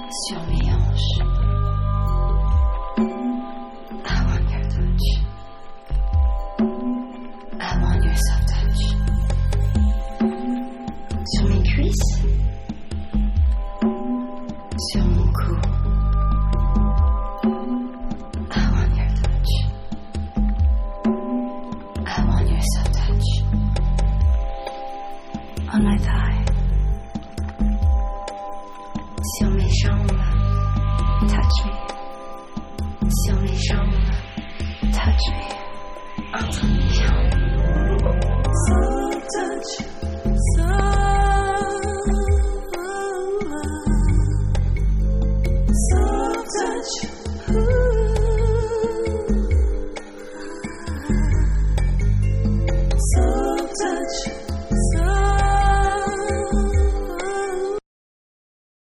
sur mes hanches. I want your touch. I want your soft touch. Sur mes cuisses. Sur mon cou. I want your touch. I want your soft touch. On my thigh. Sur mes jambes, touch me. Sur mes jambes, touch me. Entre mes jambes. Soft touch.